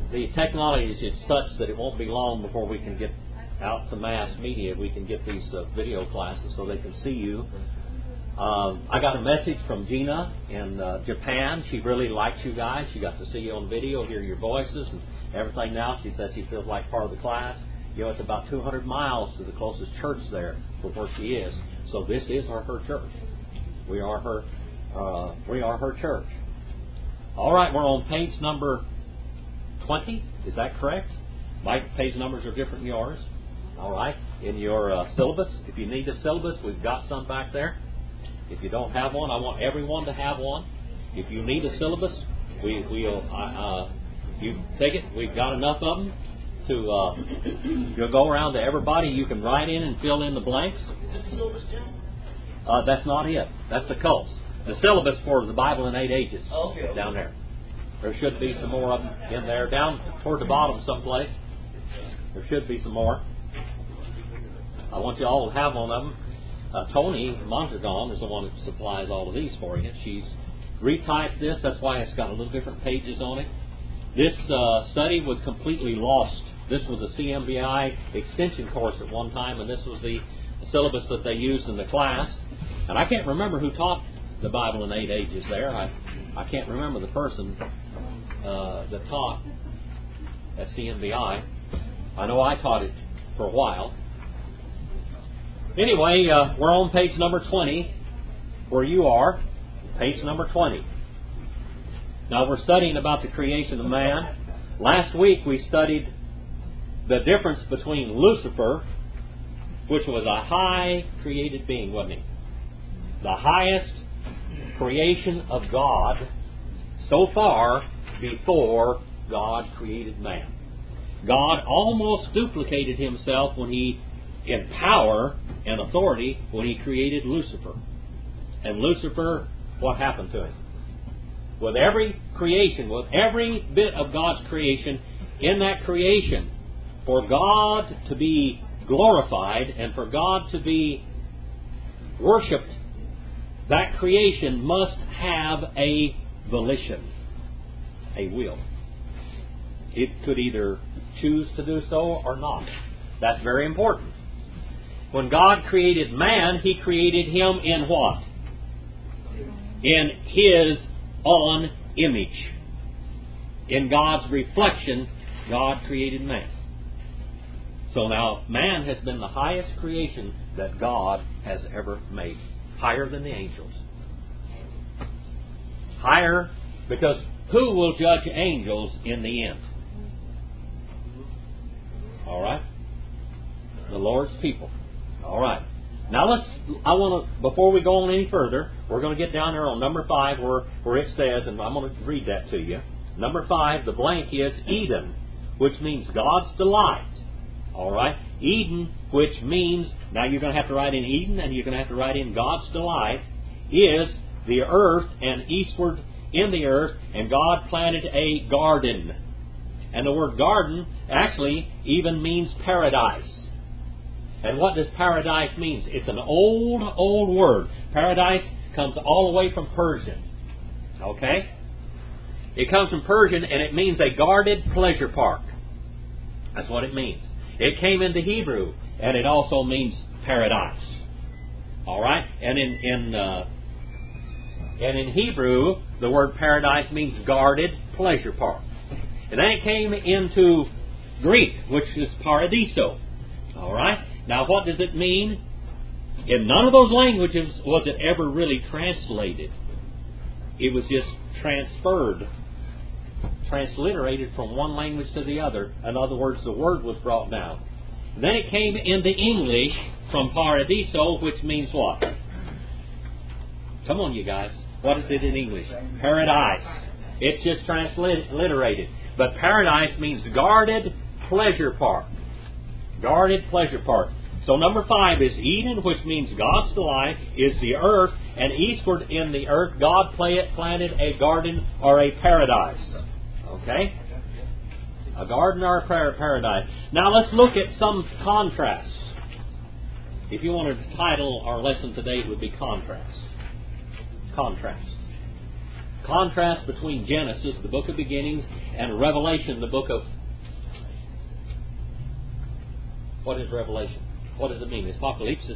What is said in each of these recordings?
the technology is just such that it won't be long before we can get out to mass media. We can get these video classes so they can see you. I got a message from Gina in Japan. She really likes you guys. She got to see you on video, hear your voices and everything now. She says she feels like part of the class. You know, it's about 200 miles to the closest church there for where she is. So this is her church. We are her church. All right, we're on page number 20. Is that correct? My page numbers are different than yours. All right. In your syllabus, if you need a syllabus, we've got some back there. If you don't have one, I want everyone to have one. If you need a syllabus, you take it. We've got enough of them to you'll go around to everybody. You can write in and fill in the blanks. Is this the syllabus, Jim? That's not it. That's the cults. The syllabus for the Bible in 8 ages. Okay. Down there. There should be some more of them in there. Down toward the bottom someplace. There should be some more. I want you all to have one of them. Tony Mondragon is the one that supplies all of these for you. She's retyped this. That's why it's got a little different pages on it. This study was completely lost. This was a CMBI extension course at one time, and this was the syllabus that they used in the class. And I can't remember who taught the Bible in 8 ages there. I can't remember the person that taught at CMBI. I know I taught it for a while. Anyway, we're on page number 20, where you are, page number 20. Now, we're studying about the creation of man. Last week, we studied the difference between Lucifer, which was a high created being, wasn't he? The highest creation of God so far before God created man. God almost duplicated himself when he, in power and authority, when he created Lucifer. And Lucifer, what happened to him? With every creation, with every bit of God's creation, in that creation, for God to be glorified and for God to be worshipped, that creation must have a volition, a will. It could either choose to do so or not. That's very important. When God created man, He created him in what? In His own image. In God's reflection, God created man. So now, man has been the highest creation that God has ever made. Higher than the angels. Higher, because who will judge angels in the end? All right? The Lord's people. All right. Now before we go on any further, we're going to get down there on number 5 where it says, and I'm going to read that to you. Number 5, the blank is Eden, which means God's delight. All right? Eden, which means, now you're going to have to write in Eden and you're going to have to write in God's delight, is the earth and eastward in the earth, and God planted a garden. And the word garden actually even means paradise. And what does paradise mean? It's an old word. Paradise comes all the way from Persian. Okay? It comes from Persian and it means a guarded pleasure park. That's what it means. It came into Hebrew and it also means paradise. All right? And in Hebrew, the word paradise means guarded pleasure park. And then it came into Greek, which is paradiso. All right? Now, what does it mean? In none of those languages was it ever really translated. It was just transferred, transliterated from one language to the other. In other words, the word was brought down. And then it came into English from paradiso, which means what? Come on, you guys. What is it in English? Paradise. It's just transliterated. But paradise means guarded pleasure park. Guarded pleasure park. So number 5 is Eden, which means God's delight, is the earth, and eastward in the earth, God planted a garden or a paradise. Okay? A garden or a paradise. Now let's look at some contrasts. If you wanted to title our lesson today, it would be contrast. Contrast. contrast between Genesis, the book of beginnings, and Revelation, the book of... What is Revelation? What does it mean? It's apocalypsis.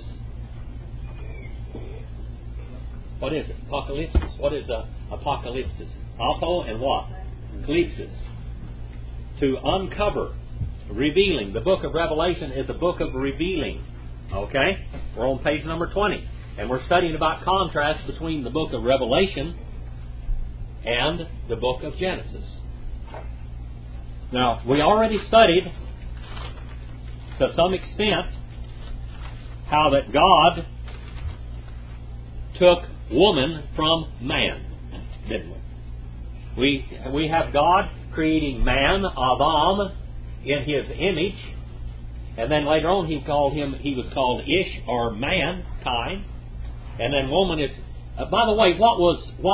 What is it? Apocalypsis. What is apocalypsis? Apo and what? Calypsis. To uncover, revealing. The book of Revelation is the book of revealing. Okay? We're on page number 20. And we're studying about contrast between the book of Revelation and the book of Genesis. Now, we already studied, to some extent, how that God took woman from man, didn't we? We have God creating man, Adam, in His image, and then later on he was called Ish, or mankind, and then woman is. By the way, what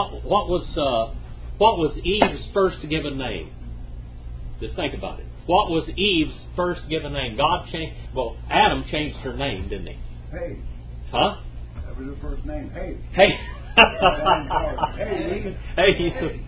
was Eve's first given name? Just think about it. What was Eve's first given name? Adam changed her name, didn't he? Hey. Huh? That was her first name. Hey. Hey. Hey.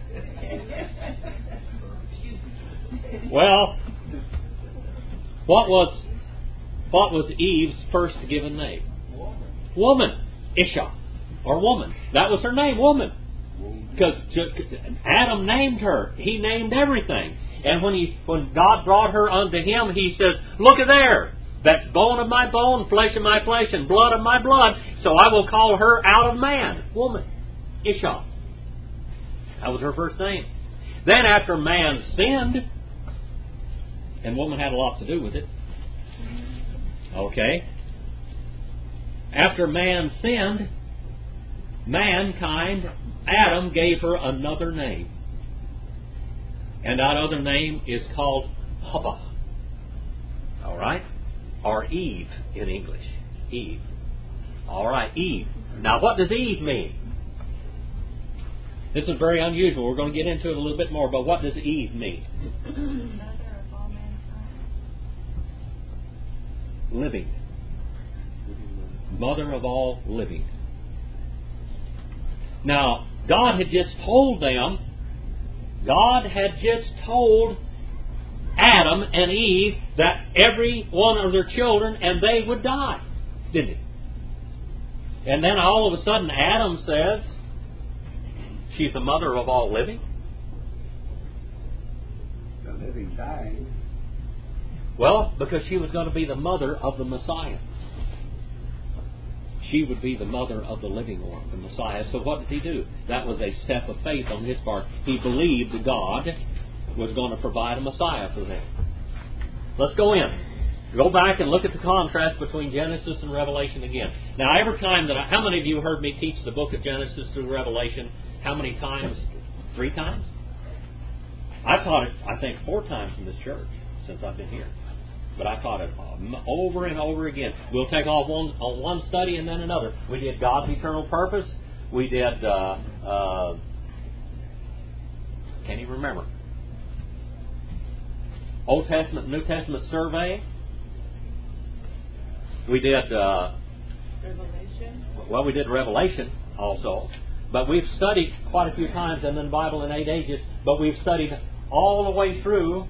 Well, what was Eve's first given name? Woman. Isha, or woman. That was her name, woman. Because Adam named her. He named everything. And when God brought her unto him, He says, "Look at there. That's bone of my bone, flesh of my flesh, and blood of my blood. So I will call her out of man." Woman. Isha. That was her first name. Then after man sinned, and woman had a lot to do with it. Okay. After man sinned, mankind, Adam gave her another name. And that other name is called Hava. All right? Or Eve in English. Eve. All right, Eve. Now, what does Eve mean? This is very unusual. We're going to get into it a little bit more, but what does Eve mean? Mother of all mankind. Living. Mother of all living. Now, God had just told Adam and Eve that every one of their children and they would die, didn't He? And then all of a sudden Adam says, she's the mother of all living? The living died. Well, because she was going to be the mother of the Messiah. She would be the mother of the living one, the Messiah. So what did He do? That was a step of faith on His part. He believed that God was going to provide a Messiah for them. Let's go in. Go back and look at the contrast between Genesis and Revelation again. Now, every time how many of you heard me teach the book of Genesis through Revelation? How many times? 3 times? I've taught it, I think, 4 times in this church since I've been here. But I taught it over and over again. We'll take off one study and then another. We did God's eternal purpose. We did, can't even remember, Old Testament, New Testament survey. We did, Revelation. Well, we did Revelation also. But we've studied quite a few times in the Bible in 8 ages. But we've studied all the way through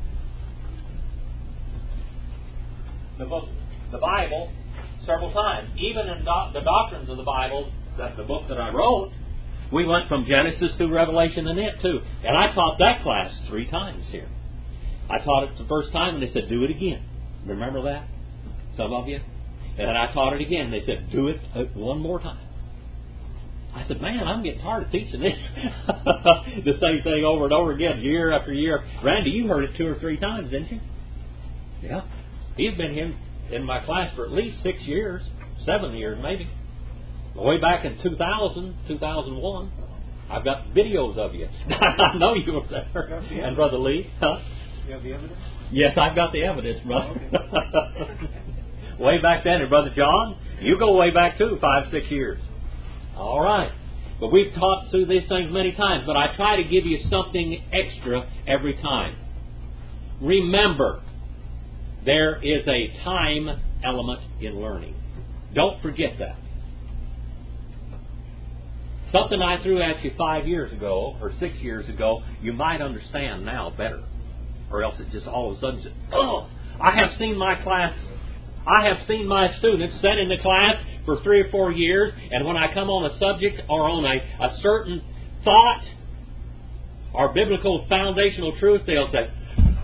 the Bible several times. Even in the doctrines of the Bible, the book that I wrote, we went from Genesis to Revelation in it too. And I taught that class 3 times here. I taught it the first time and they said, do it again. Remember that? Some of you? And then I taught it again and they said, do it one more time. I said, man, I'm getting tired of teaching this. The same thing over and over again, year after year. Randy, you heard it 2 or 3 times, didn't you? Yeah. He's been in my class for at least 6 years, 7 years maybe. Way back in 2000, 2001. I've got videos of you. I know you were there. And Brother Lee. Huh? You have the evidence? Yes, I've got the evidence, brother. Okay. Way back then, and Brother John, you go way back too, 5, 6 years. All right. But we've taught through these things many times, but I try to give you something extra every time. Remember, there is a time element in learning. Don't forget that. Something I threw at you 5 years ago or 6 years ago, you might understand now better. Or else it just all of a sudden says, oh, I have seen my students sit in the class for 3 or 4 years, and when I come on a subject or on a certain thought or biblical foundational truth, they'll say,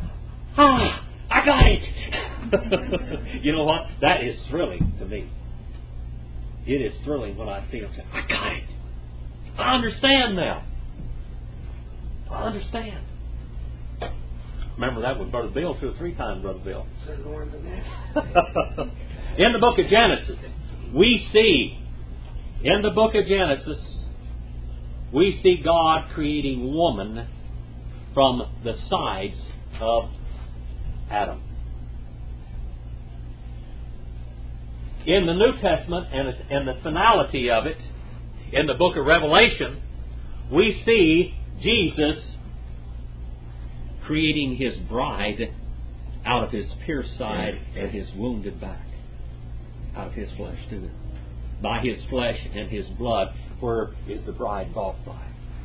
I got it. You know what? That is thrilling to me. It is thrilling when I see them say, I got it. I understand now. I understand. Remember that with Brother Bill 2 or 3 times, Brother Bill. In the book of Genesis, we see God creating woman from the sides of Adam. In the New Testament and the finality of it, in the book of Revelation, we see Jesus creating His bride out of His pierced side and His wounded back. Out of His flesh too. By His flesh and His blood, where is the bride bought by?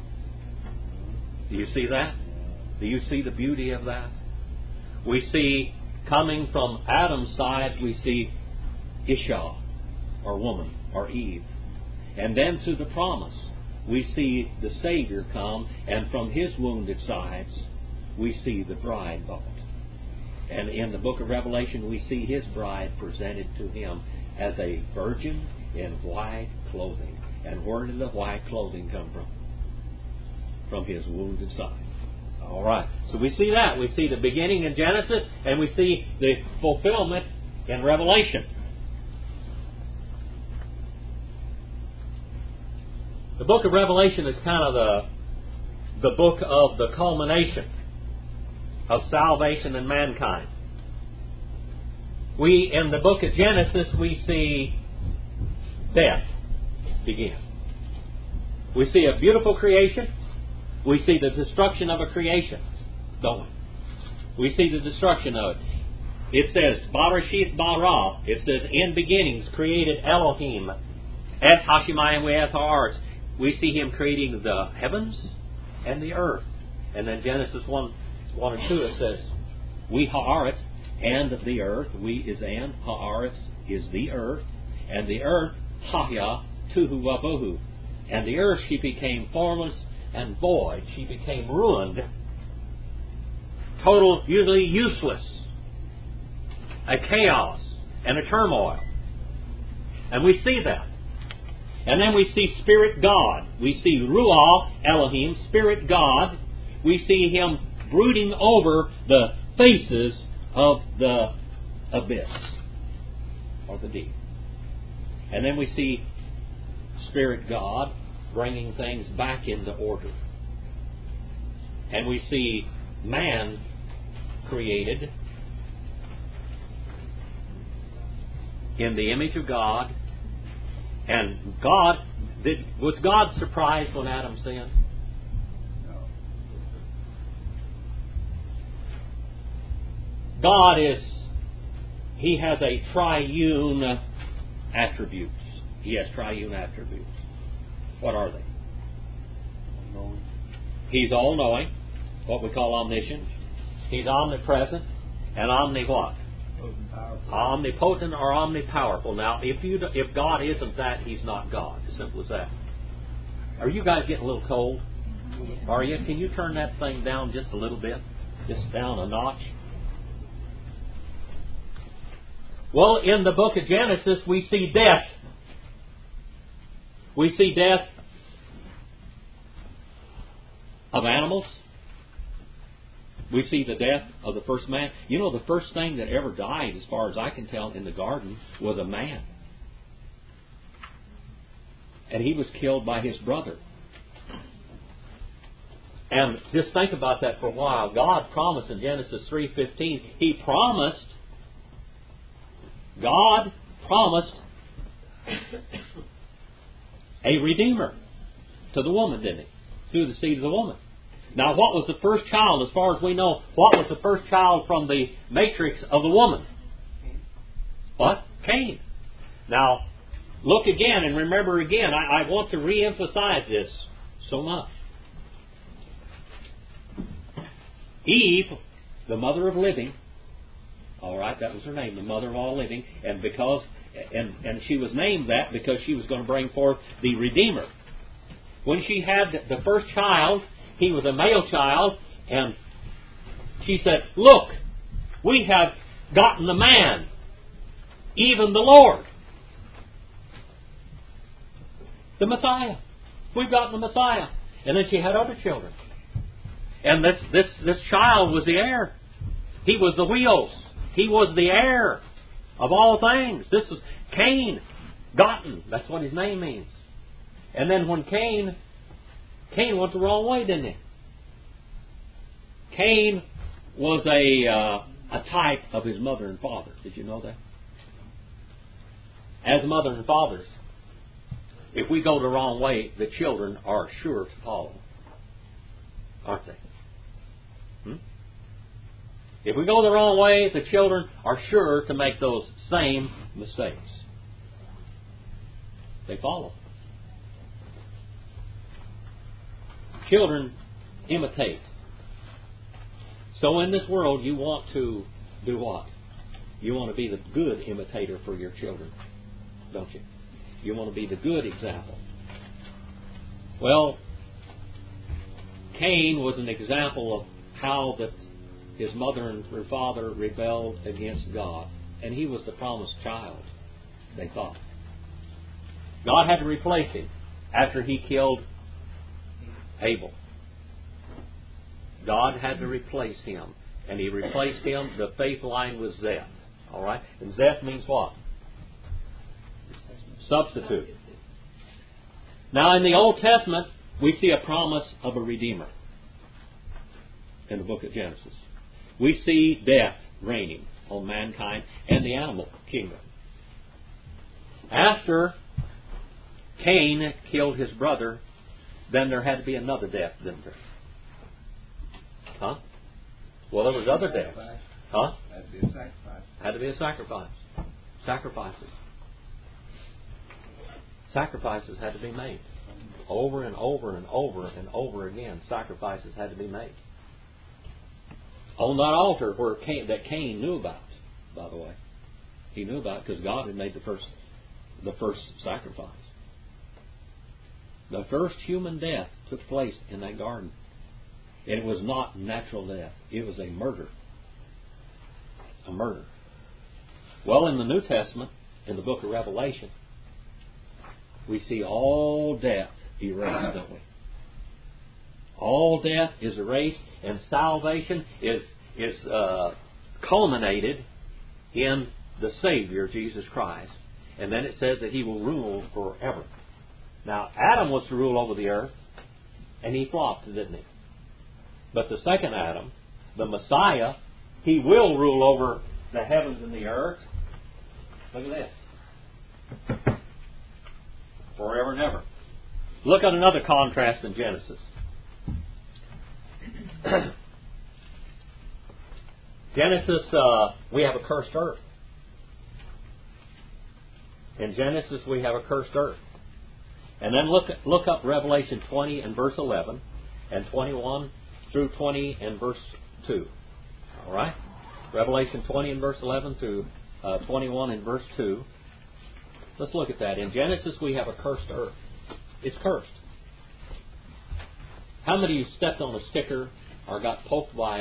Do you see that? Do you see the beauty of that? We see, coming from Adam's side, we see Isha, or woman, or Eve. And then through the promise, we see the Savior come, and from His wounded sides, we see the bride bought. And in the book of Revelation, we see His bride presented to Him as a virgin in white clothing. And where did the white clothing come from? From His wounded side. All right. So we see that. We see the beginning in Genesis, and we see the fulfillment in Revelation. The book of Revelation is kind of the book of the culmination of salvation in mankind. In the book of Genesis, we see death begin. We see a beautiful creation. We see the destruction of a creation, don't we? We see the destruction of it. It says, Barashith bara. It says, in beginnings created Elohim. Et hashimayim ve'et ha'aretz. We see Him creating the heavens and the earth. And then Genesis 1 and 2, it says, we ha'aretz, and the earth. We is and, ha'aretz is the earth. And the earth, hahya, tuhu wabohu. And the earth, she became formless and void. She became ruined. Totally useless. A chaos and a turmoil. And we see that. And then we see Spirit God. We see Ruah Elohim, Spirit God. We see Him brooding over the faces of the abyss, or the deep. And then we see Spirit God bringing things back into order. And we see man created in the image of God. And was God surprised when Adam sinned? No. God He has a triune attributes. He has triune attributes. What are they? All-knowing. He's all-knowing, what we call omniscient. He's omnipresent, and what? Omnipotent or omnipowerful. Now, if God isn't that, He's not God. As simple as that. Are you guys getting a little cold? Are you? Can you turn that thing down just a little bit? Just down a notch? Well, in the book of Genesis, we see death. We see death of animals. We see the death of the first man. You know, the first thing that ever died, as far as I can tell, in the garden was a man. And he was killed by his brother. And just think about that for a while. God promised in Genesis 3:15, God promised a Redeemer to the woman, didn't He? Through the seed of the woman. Now, what was the first child, as far as we know? What was the first child from the matrix of the woman? What? Cain. Now, look again and remember again. I want to re-emphasize this so much. Eve, the mother of living, all right, that was her name, the mother of all living, and she was named that because she was going to bring forth the Redeemer. When she had the first child, he was a male child, and she said, "Look, we have gotten the man, even the Lord, the Messiah. We've gotten the Messiah." And then she had other children. And this child was the heir. He was the wheels. He was the heir of all things. This is Cain, gotten. That's what his name means. And then when Cain went the wrong way, didn't he? Cain was a type of his mother and father. Did you know that? As mother and fathers, if we go the wrong way, the children are sure to follow. Aren't they? If we go the wrong way, the children are sure to make those same mistakes. They follow. Children imitate. So in this world, you want to do what? You want to be the good imitator for your children, don't you? You want to be the good example. Well, Cain was an example of how that his mother and her father rebelled against God. And he was the promised child, they thought. God had to replace him after he killed Abel. God had to replace him. And he replaced him. The faith line was Zeth. All right? And Zeth means what? Substitute. Now in the Old Testament, we see a promise of a Redeemer in the book of Genesis. We see death reigning on mankind and the animal kingdom. After Cain killed his brother, then there had to be another death, didn't there? Huh? Well, there was other deaths. Huh? Had to be a sacrifice. Had to be a sacrifice. Sacrifices. Sacrifices had to be made. Over and over and over and over again, sacrifices had to be made. On that altar that Cain knew about, by the way. He knew about it because God had made the first sacrifice. The first human death took place in that garden. And it was not natural death. It was a murder. A murder. Well, in the New Testament, in the book of Revelation, we see all death erased, don't we? All death is erased, and salvation is culminated in the Savior, Jesus Christ. And then it says that He will rule forever. Now, Adam was to rule over the earth, and he flopped, didn't he? But the second Adam, the Messiah, He will rule over the heavens and the earth. Look at this. Forever and ever. Look at another contrast in Genesis. Genesis, we have a cursed earth. In Genesis, we have a cursed earth. And then look up Revelation 20 and verse 11, and 21 through 20 and verse 2. All right? Revelation 20 and verse 11 through 21 and verse 2. Let's look at that. In Genesis, we have a cursed earth. It's cursed. How many of you stepped on a sticker or got poked by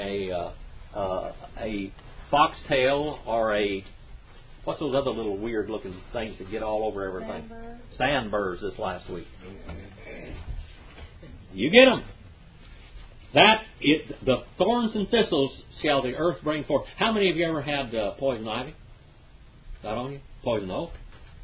a foxtail or what's those other little weird looking things that get all over everything? Sandburrs this last week. You get them. The thorns and thistles shall the earth bring forth. How many of you ever had poison ivy? Is that on you? Poison oak?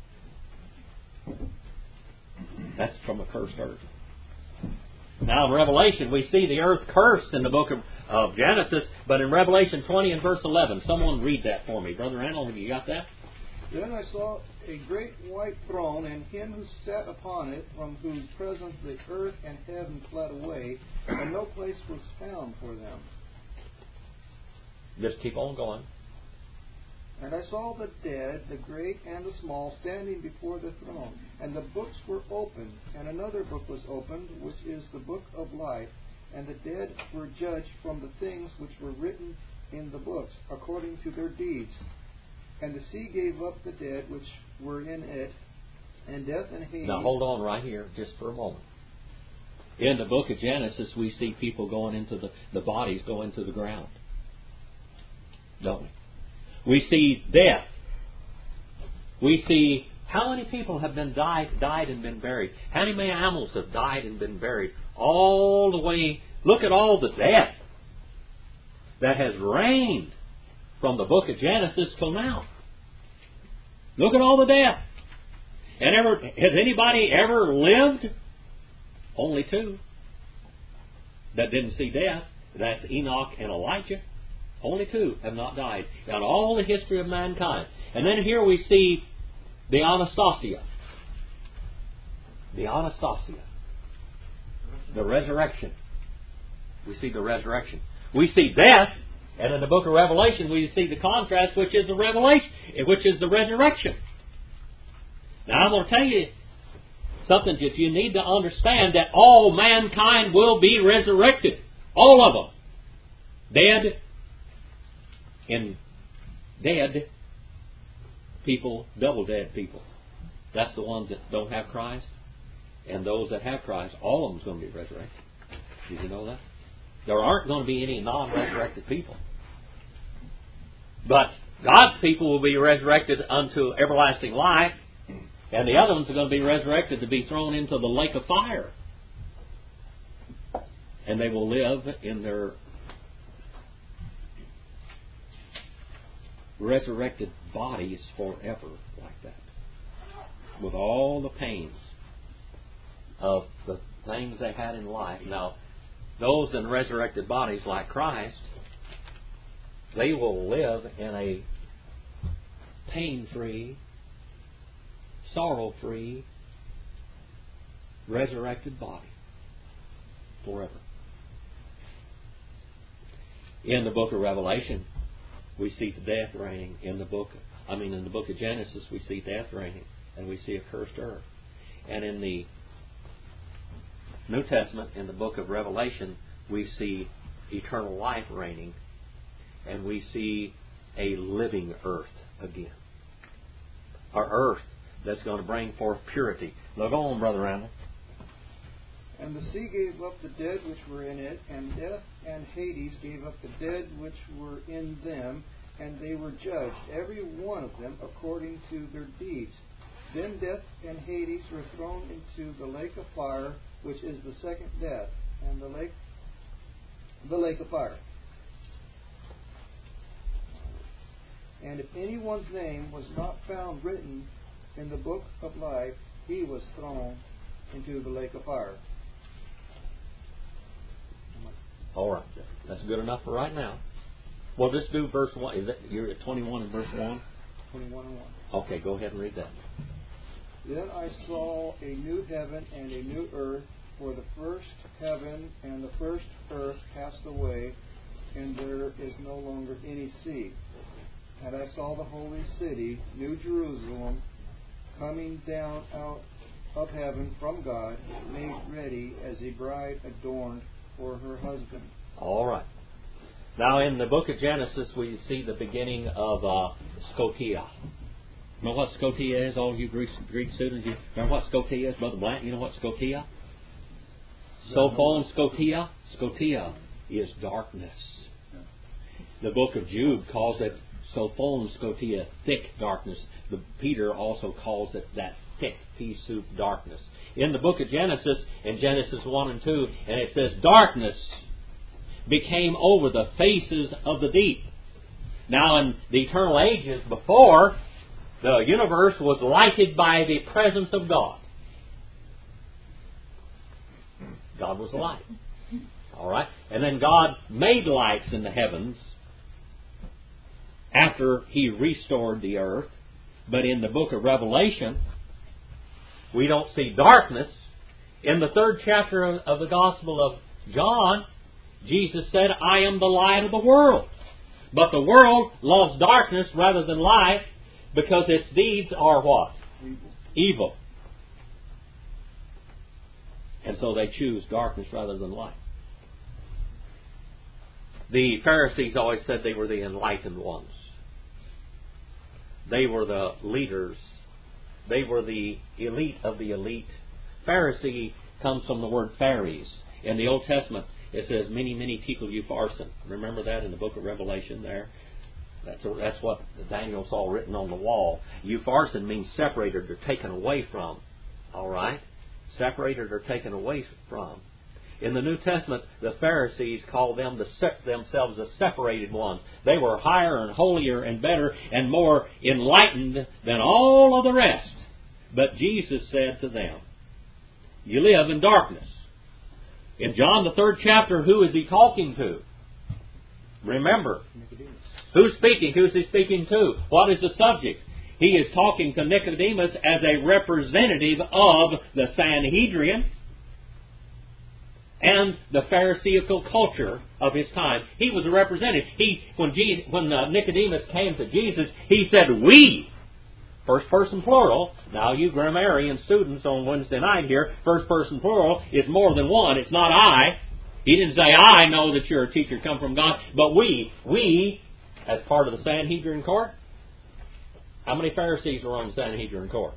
That's from a cursed earth. Now in Revelation, we see the earth cursed in the book of Genesis, but in Revelation 20 and verse 11, someone read that for me. Brother Randall, have you got that? Then I saw a great white throne, and Him who sat upon it, from whose presence the earth and heaven fled away, and no place was found for them. Just keep on going. And I saw the dead, the great and the small, standing before the throne. And the books were opened. And another book was opened, which is the book of life. And the dead were judged from the things which were written in the books, according to their deeds. And the sea gave up the dead which were in it, and death and Hades. Now hold on right here just for a moment. In the book of Genesis, we see people going into the bodies go into the ground. Don't we? We see death. We see how many people have been died and been buried. How many animals have died and been buried. All the way. Look at all the death that has reigned from the book of Genesis till now. Look at all the death. And has anybody ever lived? Only two that didn't see death. That's Enoch and Elijah. Only two have not died in all the history of mankind. And then here we see the Anastasia. The Anastasia. The resurrection. We see the resurrection. We see death, and in the book of Revelation we see the contrast, which is the revelation, which is the resurrection. Now I'm going to tell you something that you need to understand, that all mankind will be resurrected. All of them. Dead people, double dead people. That's the ones that don't have Christ. And those that have Christ, all of them is going to be resurrected. Did you know that? There aren't going to be any non-resurrected people. But God's people will be resurrected unto everlasting life. And the other ones are going to be resurrected to be thrown into the lake of fire. And they will live in their resurrected bodies forever like that. With all the pains of the things they had in life. Now, those in resurrected bodies like Christ, they will live in a pain-free, sorrow-free, resurrected body forever. In the book of Revelation, we see the death reigning. In the book of Genesis, we see death reigning, and we see a cursed earth. And in the New Testament, in the book of Revelation, we see eternal life reigning, and we see a living earth again. Our earth that's going to bring forth purity. Now go on, Brother Randall. And the sea gave up the dead which were in it, and death and Hades gave up the dead which were in them, and they were judged, every one of them according to their deeds. Then death and Hades were thrown into the lake of fire, which is the second death, and the lake of fire. And if anyone's name was not found written in the book of life, he was thrown into the lake of fire. All right. That's good enough for right now. Well, just do verse 1. Is that you're at 21 and verse 1? 21 and 1. Okay, go ahead and read that. Then I saw a new heaven and a new earth, for the first heaven and the first earth passed away, and there is no longer any sea. And I saw the holy city, New Jerusalem, coming down out of heaven from God, made ready as a bride adorned for her husband. All right. Now, in the book of Genesis, we see the beginning of Scotia. You know what Scotia is? All you Greek students, you remember what Scotia is? Brother Blank, you know what Scotia? Sophon Scotia. Scotia is darkness. The book of Jude calls it Sophon Scotia, thick darkness. Peter also calls it that thick pea soup darkness. In the book of Genesis, in Genesis 1 and 2, and it says, darkness became over the faces of the deep. Now, in the eternal ages before, the universe was lighted by the presence of God. God was light. All right? And then God made lights in the heavens after He restored the earth. But in the book of Revelation, we don't see darkness. In the 3rd chapter of the Gospel of John, Jesus said, I am the light of the world. But the world loves darkness rather than light because its deeds are what? Evil. And so they choose darkness rather than light. The Pharisees always said they were the enlightened ones. They were the leaders. They were the elite of the elite. Pharisee comes from the word phares. In the Old Testament, it says, many, many tekel upharsin. Remember that in the book of Revelation there? That's what Daniel saw written on the wall. Upharsin means separated or taken away from. All right? Separated or taken away from. In the New Testament, the Pharisees called themselves the separated ones. They were higher and holier and better and more enlightened than all of the rest. But Jesus said to them, you live in darkness. In John the 3rd chapter, who is he talking to? Remember. Nicodemus. Who's speaking? Who's he speaking to? What is the subject? He is talking to Nicodemus as a representative of the Sanhedrin and the Pharisaical culture of his time. He was a representative. When Nicodemus came to Jesus, he said, we. First person plural. Now you grammarian students on Wednesday night here, first person plural is more than one. It's not I. He didn't say, I know that you're a teacher come from God, but we, as part of the Sanhedrin court. How many Pharisees were on the Sanhedrin court?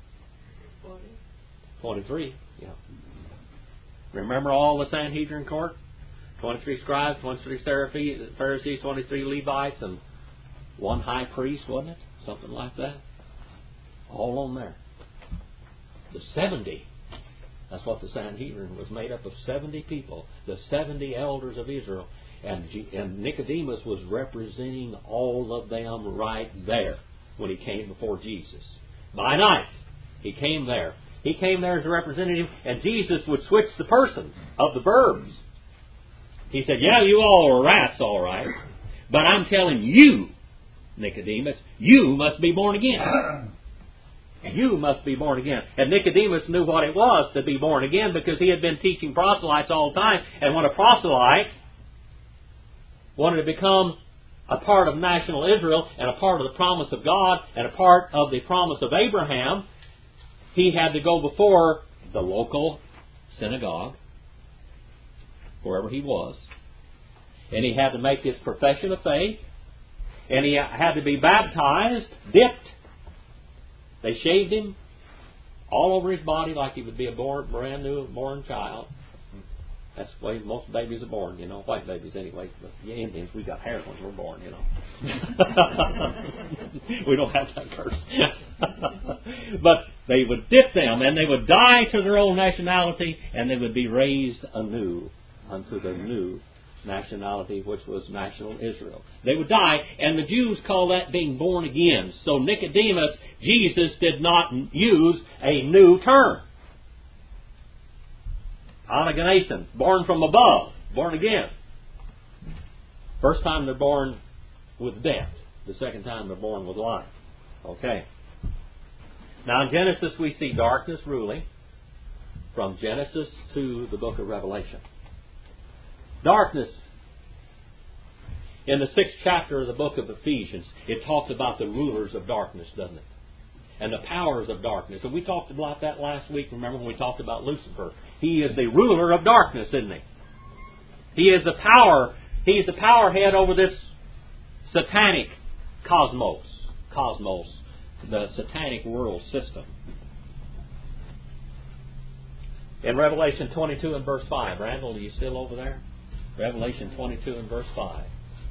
23. Yeah. Remember all the Sanhedrin court? 23 scribes, 23 Pharisees, 23 Levites, and one high priest, wasn't it? Something like that. All on there. The 70. That's what the Sanhedrin was made up of, 70 people. The 70 elders of Israel. And Nicodemus was representing all of them right there when he came before Jesus. By night, he came there. He came there as a representative, and Jesus would switch the person of the verbs. He said, yeah, you all are rats, all right, but I'm telling you, Nicodemus, you must be born again. You must be born again. And Nicodemus knew what it was to be born again because he had been teaching proselytes all the time. And when a proselyte wanted to become a part of national Israel and a part of the promise of God and a part of the promise of Abraham, he had to go before the local synagogue, wherever he was, and he had to make his profession of faith, and he had to be baptized, dipped. They shaved him all over his body like he would be a brand new born child. That's the way most babies are born, white babies anyway. But the Indians, we got hair when we're born, We don't have that curse. But they would dip them, and they would die to their old nationality, and they would be raised anew unto the new nationality, which was national Israel. They would die, and the Jews call that being born again. So Nicodemus, Jesus did not use a new term. Anaganation, born from above, born again. First time they're born with death. The second time they're born with life. Okay. Now in Genesis we see darkness ruling from Genesis to the book of Revelation. Darkness. In the 6th chapter of the book of Ephesians, it talks about the rulers of darkness, doesn't it? And the powers of darkness. And we talked about that last week, remember, when we talked about Lucifer. He is the ruler of darkness, isn't he? He is the power. He is the power head over this satanic cosmos, the satanic world system. In Revelation 22 and verse 5, Randall, are you still over there? Revelation 22 and verse 5.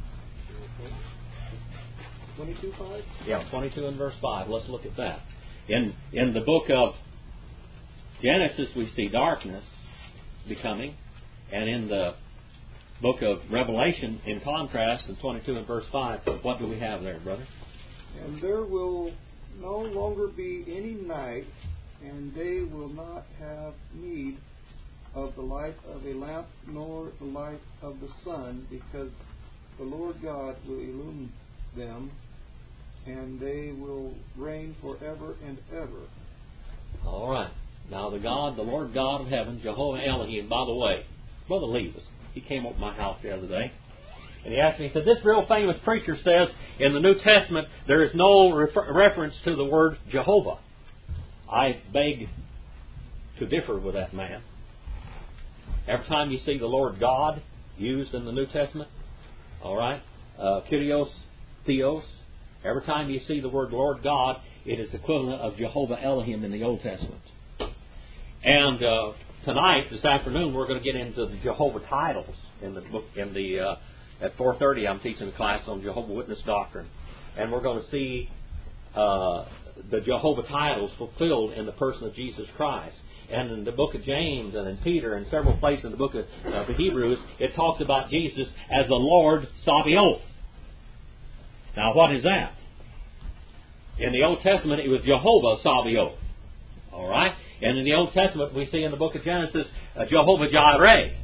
22:5? Yeah, 22 and verse 5. Let's look at that. In the book of Genesis, we see darkness becoming, and in the book of Revelation, in contrast, in 22 and verse 5, what do we have there, brother? And there will no longer be any night, and they will not have need of the light of a lamp, nor the light of the sun, because the Lord God will illumine them, and they will reign forever and ever. All right. Now the Lord God of heaven, Jehovah Elohim, by the way, Brother Levis, he came over to my house the other day. And he asked me, he said, this real famous preacher says in the New Testament there is no reference to the word Jehovah. I beg to differ with that man. Every time you see the Lord God used in the New Testament, all right, Kyrios, Theos, every time you see the word Lord God, it is the equivalent of Jehovah Elohim in the Old Testament. And tonight, this afternoon, we're going to get into the Jehovah titles in the book. At 4:30, I'm teaching a class on Jehovah Witness doctrine, and we're going to see the Jehovah titles fulfilled in the person of Jesus Christ. And in the book of James and in Peter and several places in the book of the Hebrews, it talks about Jesus as the Lord Sabaoth. Now, what is that? In the Old Testament, it was Jehovah Sabaoth. All right? And in the Old Testament, we see in the book of Genesis, Jehovah Jireh.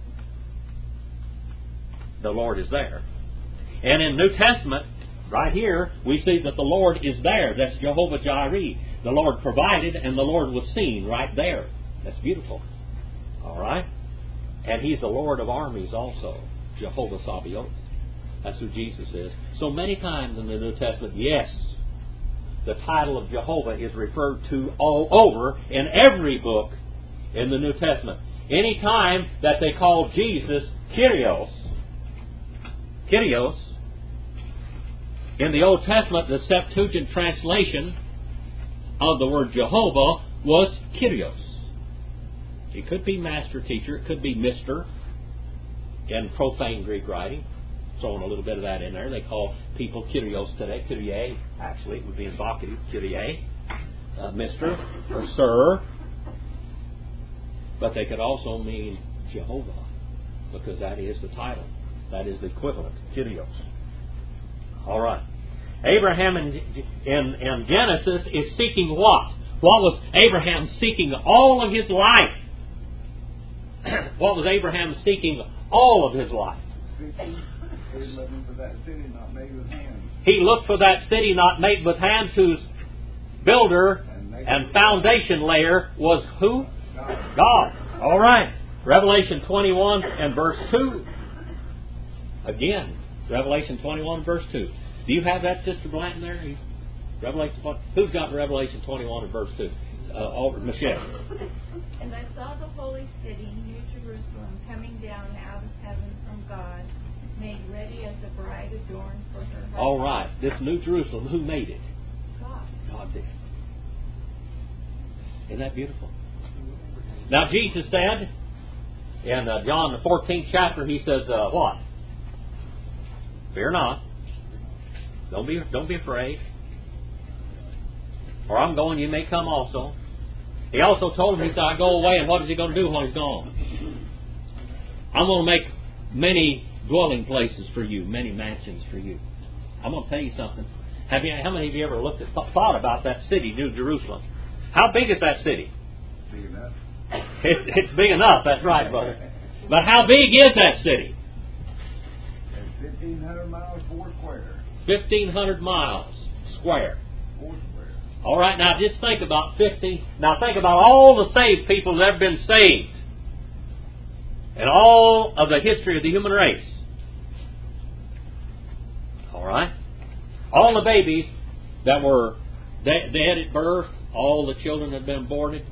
The Lord is there. And in New Testament, right here, we see that the Lord is there. That's Jehovah Jireh. The Lord provided and the Lord was seen right there. That's beautiful. All right? And He's the Lord of armies also. Jehovah Sabaoth. That's who Jesus is. So many times in the New Testament, yes, the title of Jehovah is referred to all over in every book in the New Testament. Any time that they call Jesus Kyrios, in the Old Testament, the Septuagint translation of the word Jehovah was Kyrios. It could be master teacher, it could be mister in profane Greek writing. Throwing a little bit of that in there. They call people Kyrios today. Kyrie, actually, it would be in vocative, Kyrie, mister or sir. But they could also mean Jehovah, because that is the title. That is the equivalent, Kyrios. All right. Abraham in Genesis is seeking what? What was Abraham seeking all of his life? What was Abraham seeking all of his life? He's looking for that city not made with hands. He looked for that city not made with hands, whose builder and foundation layer was who? God. All right. Revelation 21 and verse 2. Again, Revelation 21 verse 2. Do you have that, Sister Blanton, there? Revelation. Who's got Revelation 21 and verse 2? Michelle. And I saw the holy city, New Jerusalem, coming down out of heaven from God, made ready as a bride adorned for her husband. All right. This New Jerusalem, who made it? God. God did. Isn't that beautiful? Now, Jesus said in John the 14th chapter, He says, what? Fear not. Don't be afraid. For I'm going, you may come also. He also told him, He said, I go away, and what is He going to do when He's gone? I'm going to make many dwelling places for you, many mansions for you. I'm going to tell you something. How many of you ever thought about that city, New Jerusalem? How big is that city? Big enough. It's big enough, that's right, brother. But how big is that city? It's 1,500 miles, 4 square. 1,500 miles square. 4 square. All right, now just think about 50. Now think about all the saved people that have been saved in all of the history of the human race. All right? All the babies that were dead at birth, all the children that had been aborted.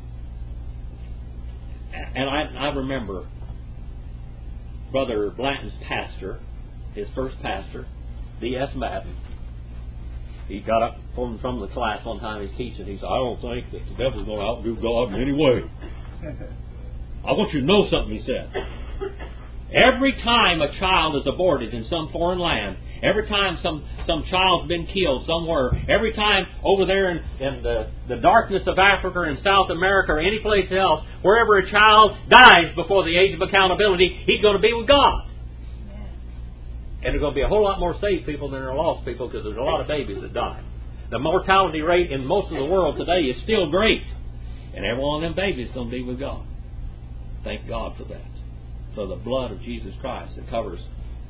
And I remember Brother Blanton's pastor, his first pastor, D.S. Madden. He got up from the class one time he's teaching. He said, I don't think that the devil's going to outdo God in any way. I want you to know something, he said. Every time a child is aborted in some foreign land, every time some child's been killed somewhere, every time over there in the darkness of Africa or in South America or any place else, wherever a child dies before the age of accountability, he's going to be with God. And there's going to be a whole lot more saved people than there are lost people, because there's a lot of babies that die. The mortality rate in most of the world today is still great. And every one of them babies is going to be with God. Thank God for that. For the blood of Jesus Christ that covers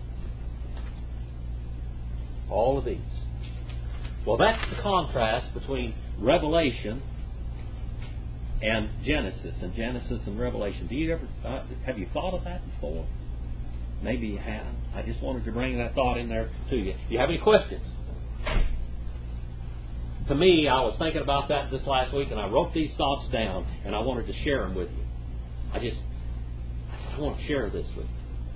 all of these. Well, that's the contrast between Revelation and Genesis and Revelation. Do you ever have you thought of that before? Maybe you have. I just wanted to bring that thought in there to you. Do you have any questions? To me, I was thinking about that this last week, and I wrote these thoughts down, and I wanted to share them with you. I want to share this with you.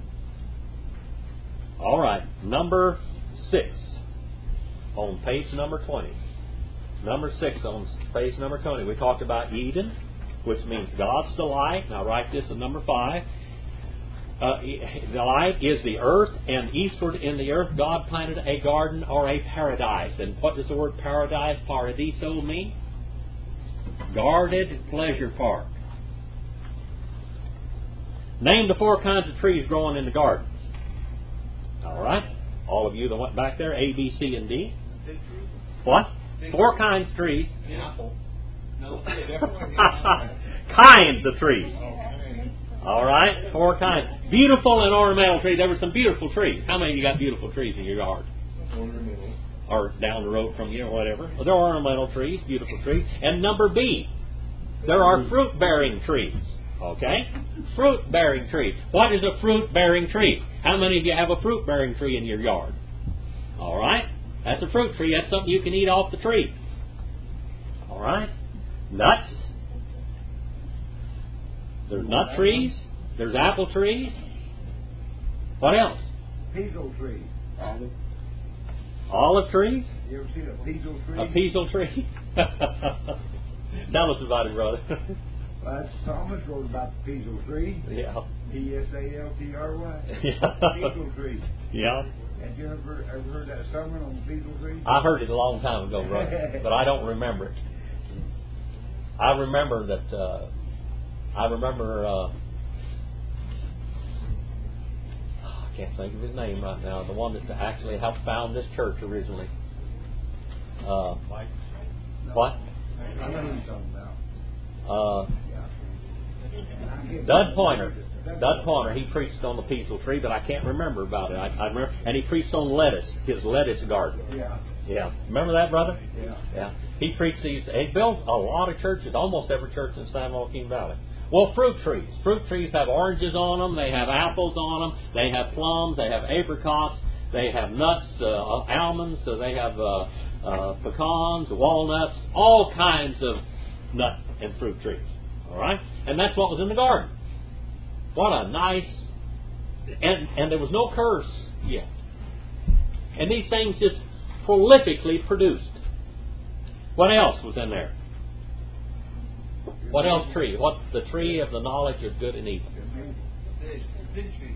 All right, number 6 on page number 20. Number 6 on page number 20. We talked about Eden, which means God's delight. Now write this at number 5. Delight is the earth, and eastward in the earth God planted a garden or a paradise. And what does the word paradise, paradiso, mean? Guarded pleasure park. Name the 4 kinds of trees growing in the garden. All right. All of you that went back there, A, B, C, and D. What? 4 kinds of trees. Apple. No. Kinds of trees. All right. 4 kinds. Beautiful and ornamental trees. There were some beautiful trees. How many of you got beautiful trees in your yard? Ornamental. Or down the road from you or whatever. Well, they're ornamental trees, beautiful trees. And number B, there are fruit-bearing trees. Okay? Fruit-bearing tree. What is a fruit-bearing tree? How many of you have a fruit-bearing tree in your yard? All right? That's a fruit tree. That's something you can eat off the tree. All right? Nuts. There's nut trees. There's apple trees. What else? Peasel tree. Olive trees. You ever seen a peasel tree? A peasel tree. Tell us about it, brother. Well, Thomas wrote about the peasel tree. Yeah. P-S-A-L-T-R-Y. Yeah. Peasel tree. Yeah. Have you ever heard that sermon on the peasel tree? I heard it a long time ago, brother, but I don't remember it. I remember that. I can't think of his name right now. The one that actually helped found this church originally. What? I know who you're talking about. Dud Pointer. Dud Pointer. He preached on the peasel tree, but I can't remember about it. I remember, and he preached on lettuce, his lettuce garden. Yeah. Yeah. Remember that, brother? Yeah. Yeah. He preached these. He built a lot of churches, almost every church in San Joaquin Valley. Well, fruit trees. Fruit trees have oranges on them. They have apples on them. They have plums. They have apricots. They have nuts, almonds. So they have pecans, walnuts, all kinds of nut and fruit trees. All right? And that's what was in the garden. What a nice... And there was no curse yet. And these things just prolifically produced. What else was in there? What else tree? What the tree of the knowledge of good and evil? Fig tree.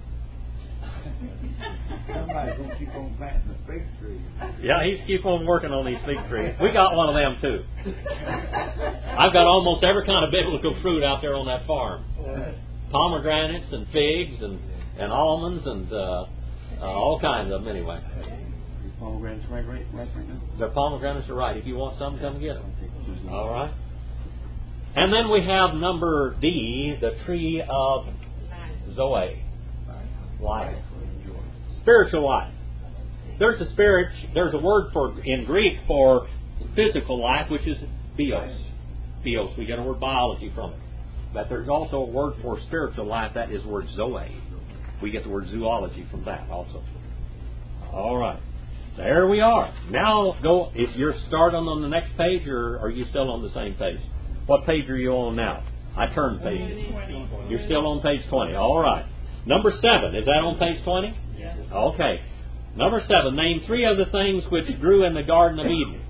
Somebody's going to keep on planting the fig tree. Yeah, he's keep on working on these fig trees. We got one of them too. I've got almost every kind of biblical fruit out there on that farm. Pomegranates and figs and almonds and all kinds of them anyway. Pomegranates right now? The pomegranates are right. If you want some, come get them. All right. And then we have number D, the tree of Zoe. Life. Spiritual life. There's a word for in Greek for physical life, which is bios. Bios. We get a word biology from it. But there's also a word for spiritual life, that is the word zoe. We get the word zoology from that also. All right. There we are. Now go. Is your start on the next page, or are you still on the same page? What page are you on now? I turned pages. You're still on page 20. All right. Number 7. Is that on page 20? Yes. Okay. Number 7. Name 3 of the things which grew in the Garden of Eden.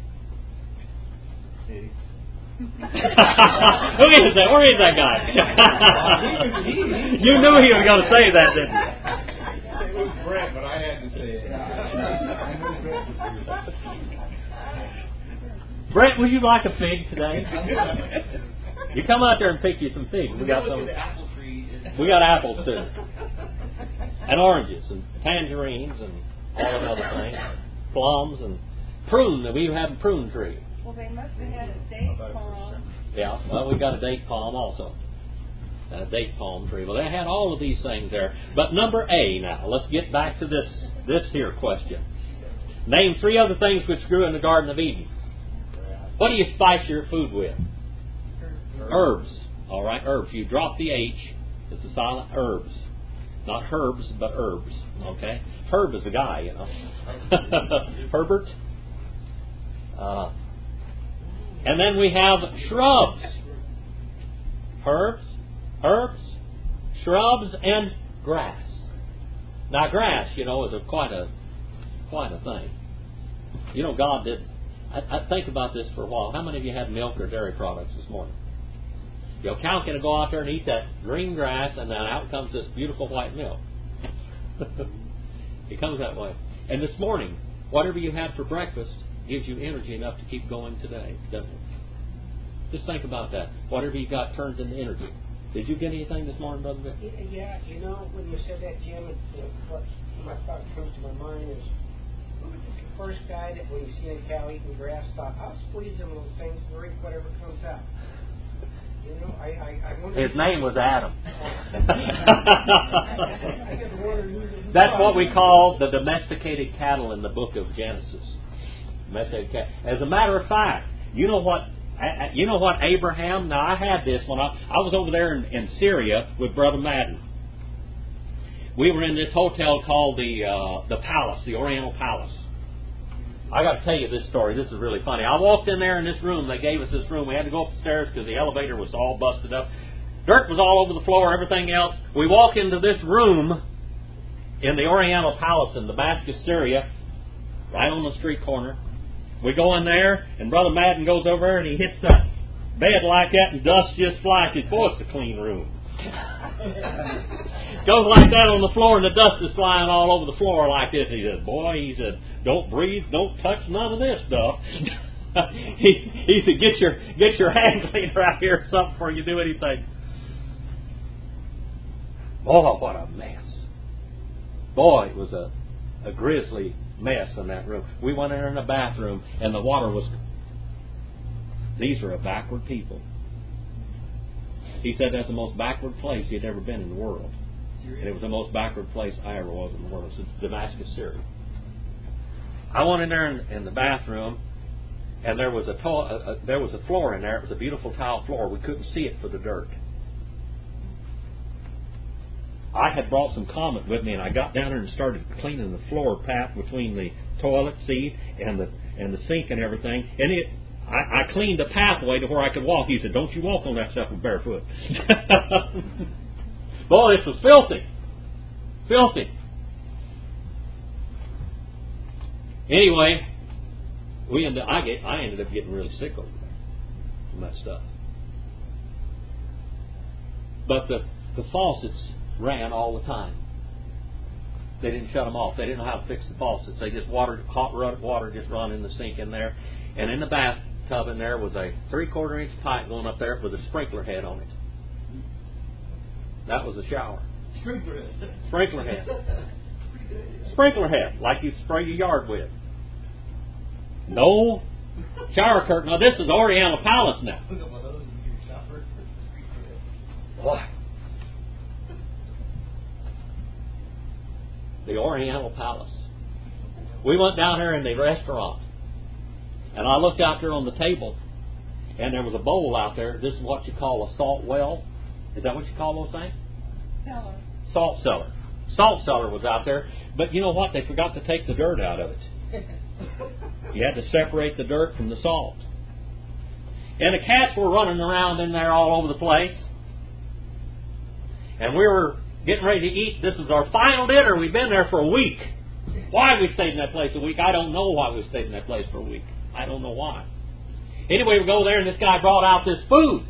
Who is that? Where is that guy? You knew he was going to say that, didn't you? It was Brett, but I had to say it. I know Brett was here. Brett, would you like a fig today? You come out there and pick you some figs. We got some. We got apples too, and oranges, and tangerines, and all another things, plums, and prune. We have a prune tree. Well, they must have had a date palm. Yeah, well, we got a date palm also. A date palm tree. Well, they had all of these things there. But number A now. Let's get back to this here question. Name 3 other things which grew in the Garden of Eden. What do you spice your food with? Herbs. All right, herbs. You drop the H. It's a silent herbs. Not herbs, but herbs. Okay? Herb is a guy, you know. Herbert. And then we have shrubs. Herbs, shrubs, and grass. Now, grass, you know, is quite a thing. You know, God did. I think about this for a while. How many of you had milk or dairy products this morning? You know, cow can go out there and eat that green grass, and then out comes this beautiful white milk. It comes that way. And this morning, whatever you had for breakfast gives you energy enough to keep going today, doesn't it? Just think about that. Whatever you got turns into energy. Did you get anything this morning, Brother Vic? Yeah, you know, when you said that, Jim, what my thought comes to my mind is, who was the first guy that when you see a cow eating grass thought, I'll squeeze them little things and drink whatever comes out? You know, I wonder. His name was Adam. That's what we call the domesticated cattle in the book of Genesis. Domesticated cattle. As a matter of fact, you know what Abraham? Now I had this when I was over there in Syria with Brother Madden. We were in this hotel called the Palace, the Oriental Palace. I got to tell you this story. This is really funny. I walked in there in this room. They gave us this room. We had to go up the stairs because the elevator was all busted up. Dirt was all over the floor, everything else. We walk into this room in the Oriental Palace in Damascus, Syria, right on the street corner. We go in there, and Brother Madden goes over there, and he hits the bed like that, and dust just flies. He says, boy, it's a clean room. Goes like that on the floor, and the dust is flying all over the floor like this. He says, boy, don't breathe, don't touch none of this stuff. he said, get your hand cleaner out here or something before you do anything. Boy, what a mess. Boy, it was a grisly mess in that room. We went in the bathroom, and the water was... These are a backward people. He said that's the most backward place he had ever been in the world. And it was the most backward place I ever was in the world. It's Damascus, Syria. I went in there in the bathroom, and there was a floor in there. It was a beautiful tile floor. We couldn't see it for the dirt. I had brought some Comet with me, and I got down there and started cleaning the floor path between the toilet seat and the sink and everything. And I cleaned the pathway to where I could walk. He said, don't you walk on that stuff with barefoot. Boy, this was filthy. Filthy. Anyway, I ended up getting really sick over there from that stuff. But the faucets ran all the time. They didn't shut them off. They didn't know how to fix the faucets. They just hot water just run in the sink in there. And in the bathtub in there was a 3/4 inch pipe going up there with a sprinkler head on it. That was a shower. Sprinkler head. Sprinkler head, like you spray your yard with. No shower curtain. Now this is Oriental Palace now. Boy. The Oriental Palace. We went down there in the restaurant, and I looked out there on the table, and there was a bowl out there. This is what you call a salt well. Is that what you call those things? Cellar. Salt cellar. Salt cellar was out there, but you know what? They forgot to take the dirt out of it. You had to separate the dirt from the salt. And the cats were running around in there all over the place. And we were getting ready to eat. This is our final dinner. We've been there for a week. Why we stayed in that place a week? I don't know why we stayed in that place for a week. I don't know why. Anyway, we go there, and this guy brought out this food.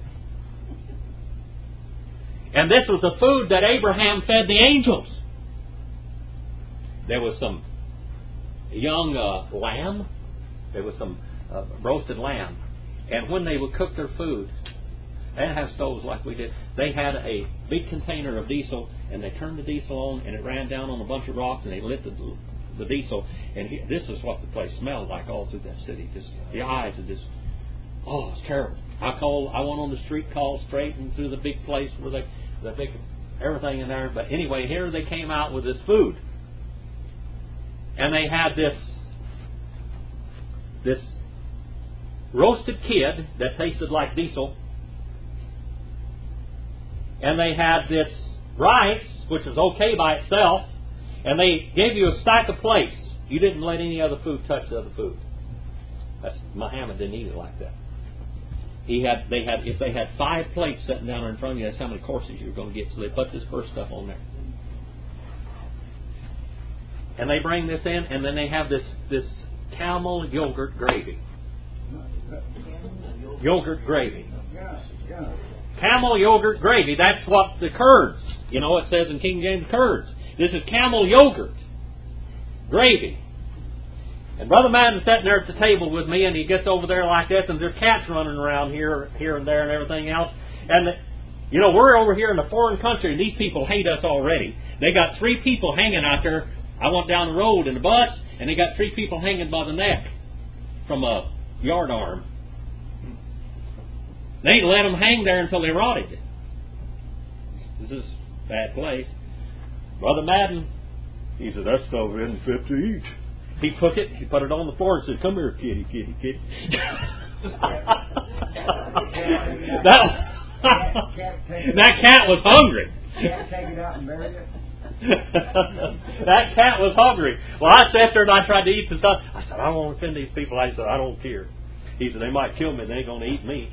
And this was the food that Abraham fed the angels. There was some young lamb. There was some roasted lamb. And when they would cook their food, they didn't have stoves like we did. They had a big container of diesel, and they turned the diesel on, and it ran down on a bunch of rocks, and they lit the diesel. And this is what the place smelled like all through that city. Just the eyes of this. Oh, it's terrible. I went on the street, called straight and through the big place where the big everything in there. But anyway, here they came out with this food, and they had this roasted kid that tasted like diesel, and they had this rice which was okay by itself, and they gave you a stack of plates. You didn't let any other food touch the other food. Muhammad didn't eat it like that. If they had 5 plates sitting down in front of you, that's how many courses you were going to get. So they put this first stuff on there. And they bring this in, and then they have this camel yogurt gravy. Yogurt gravy. Camel yogurt gravy. That's what the curds. It says in King James curds. This is camel yogurt gravy. And Brother Madden's sitting there at the table with me, and he gets over there like this, and there's cats running around here and there and everything else. And, we're over here in a foreign country, and these people hate us already. They got 3 people hanging out there. I went down the road in the bus, and they got 3 people hanging by the neck from a yard arm. They ain't let them hang there until they rotted. This is a bad place. Brother Madden, he said, that stuff isn't fit to eat. He put it on the floor and said, come here, kitty, kitty, kitty. That cat was hungry. Can't take it out and bury it. That cat was hungry. Well, I sat there and I tried to eat the stuff. I said, I don't want to offend these people. I said, I don't care. He said, they might kill me. They ain't going to eat me.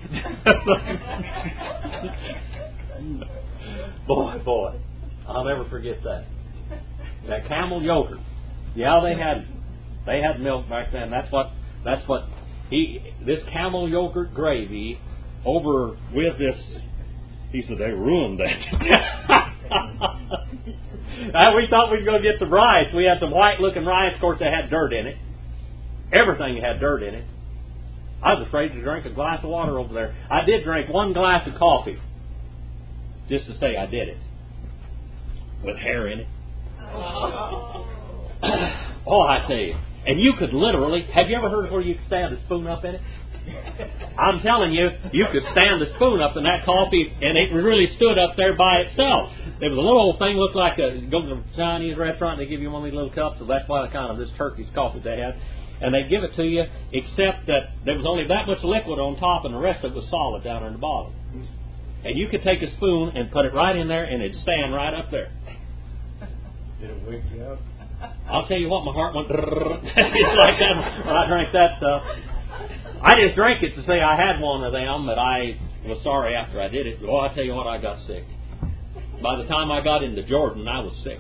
Boy. I'll never forget that. That camel yogurt. Yeah, they had milk back then. That's what this camel yogurt gravy over with this. He said they ruined that. We thought we were going to get some rice. We had some white-looking rice. Of course, they had dirt in it. Everything had dirt in it. I was afraid to drink a glass of water over there. I did drink 1 glass of coffee, just to say I did it, with hair in it. Oh, I tell you. And you could literally, have you ever heard of where you could stand a spoon up in it? I'm telling you, you could stand the spoon up in that coffee, and it really stood up there by itself. There was a little old thing, looked like go to a Chinese restaurant, and they give you one of these little cups, so that's why kind of this Turkish coffee they had. And they give it to you, except that there was only that much liquid on top, and the rest of it was solid down in the bottom. And you could take a spoon and put it right in there, and it'd stand right up there. Did it wake you up? I'll tell you what, my heart went like that when I drank that stuff. I just drank it to say I had one of them, but I was sorry after I did it. Oh, I tell you what, I got sick. By the time I got into Jordan, I was sick.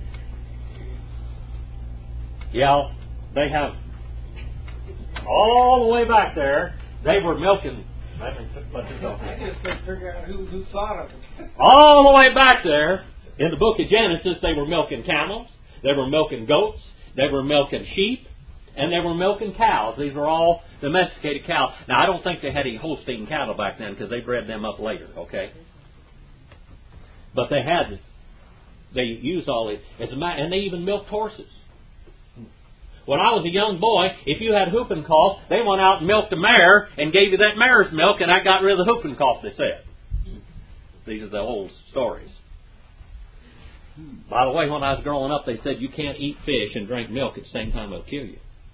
Yeah, they have all the way back there. They were milking. I just couldn't figure out who thought of it. All the way back there in the book of Genesis, they were milking camels. They were milking goats. They were milking sheep. And they were milking cows. These were all domesticated cows. Now, I don't think they had any Holstein cattle back then because they bred them up later, okay? But they had, they used all these. And they even milked horses. When I was a young boy, if you had whooping cough, they went out and milked a mare and gave you that mare's milk, and that got rid of the whooping cough, they said. These are the old stories. By the way, when I was growing up, they said you can't eat fish and drink milk at the same time, it'll kill you.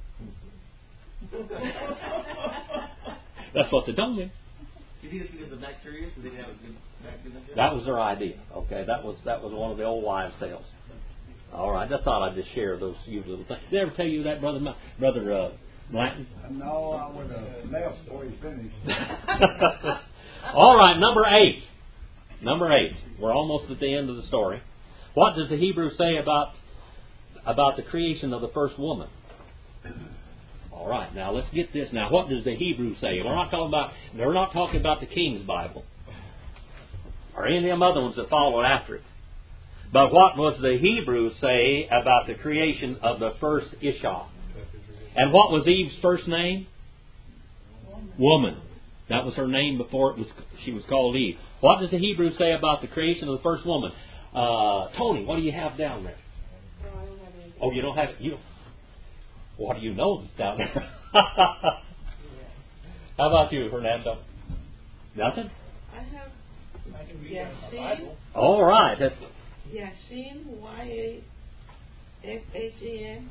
That's what they told me. You think it's because of bacteria? So they didn't have a good bacteria? That was their idea. Okay, that was one of the old wives' tales. All right, I thought I'd just share those few little things. Did they ever tell you that, Brother Blanton? No, I would have left before you finished. All right, number 8. Number 8. We're almost at the end of the story. What does the Hebrew say about the creation of the first woman? All right, now let's get this. Now, what does the Hebrew say? We're not talking about the King's Bible or any of them other ones that followed after it. But what was the Hebrew say about the creation of the first Isha? And what was Eve's first name? Woman. That was her name before she was called Eve. What does the Hebrew say about the creation of the first woman? Tony, what do you have down there? Oh, you don't have it? What do you know that's down there? How about you, Fernando? Nothing? I have Yashin. All right. Yashin, Y-A-S-H-A-N.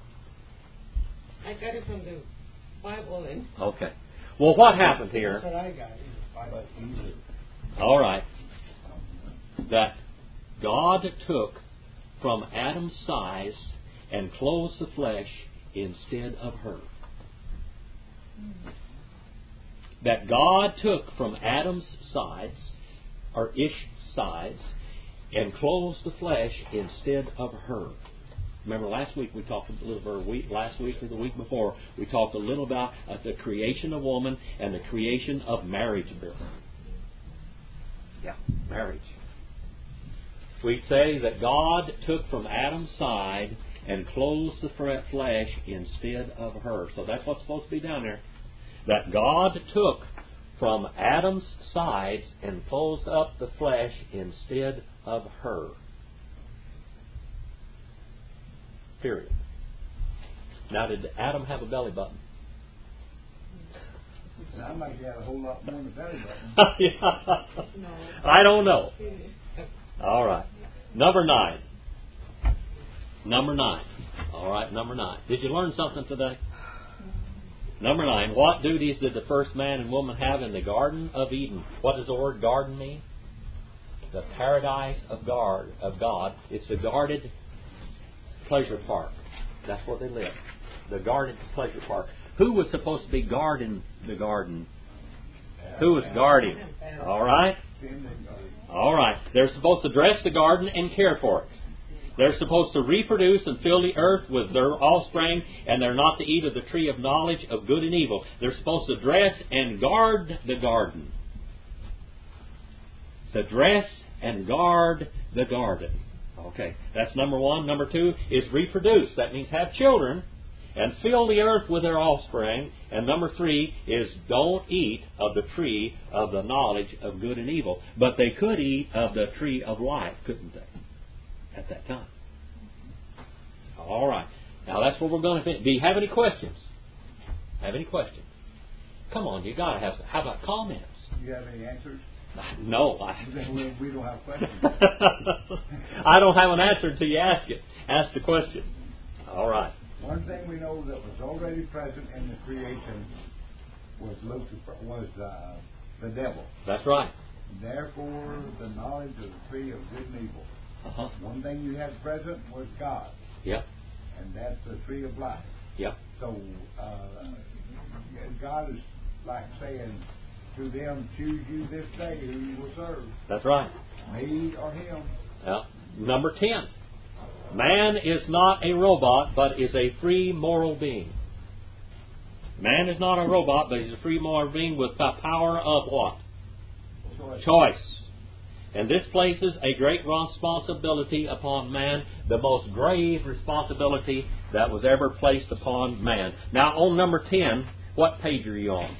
I got it from the Bible. Okay. Well, what happened here? That's what I got. All right. That God took from Adam's size and clothed the flesh instead of her. That God took from Adam's sides, or sides, and clothed the flesh instead of her. Remember last week we talked a little bit, last week or the week before, we talked a little about the creation of woman and the creation of marriage, Bill. Yeah, marriage. We say that God took from Adam's side and clothed the flesh instead of her. So that's what's supposed to be down there. That God took from Adam's sides and clothed up the flesh instead of her. Period. Now, did Adam have a belly button? Sounds like he had a whole lot more than a belly button. Yeah. I don't know. All right. Number 9. Number 9. All right, number 9. Did you learn something today? Number 9. What duties did the first man and woman have in the Garden of Eden? What does the word garden mean? The paradise of God. It's the guarded pleasure park. That's where they live. The guarded pleasure park. Who was supposed to be guarding the garden? Who was guarding? All right. All right. They're supposed to dress the garden and care for it. They're supposed to reproduce and fill the earth with their offspring, and they're not to eat of the tree of knowledge of good and evil. They're supposed to dress and guard the garden. To dress and guard the garden. Okay, that's number 1. Number 2 is reproduce. That means have children and fill the earth with their offspring. And number 3 is don't eat of the tree of the knowledge of good and evil. But they could eat of the tree of life, couldn't they? At that time. All right. Now that's what we're going to finish. Do you have any questions? Have any questions? Come on, you got to have some. How about comments? Do you have any answers? No. We don't have questions. I don't have an answer until you ask it. Ask the question. All right. One thing we know that was already present in the creation was Lucifer, the devil. That's right. Therefore, the knowledge of the tree of good and evil. Uh-huh. One thing you had present was God. Yep. And that's the tree of life. Yep. So God is like saying to them, choose you this day who you will serve. That's right. Me or him. Yeah. Number 10. Man is not a robot, but is a free moral being. Man is not a robot, but he's a free moral being with the power of what? Choice. And this places a great responsibility upon man, the most grave responsibility that was ever placed upon man. Now, on number 10, what page are you on?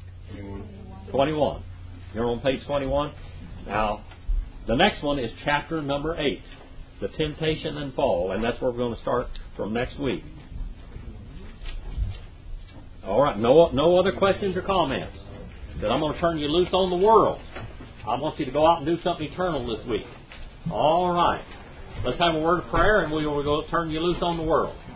21. You're on page 21? Now, the next one is chapter number 8, the temptation and fall, and that's where we're going to start from next week. All right, no other questions or comments? Because I'm going to turn you loose on the world. I want you to go out and do something eternal this week. All right. Let's have a word of prayer, and we will go turn you loose on the world.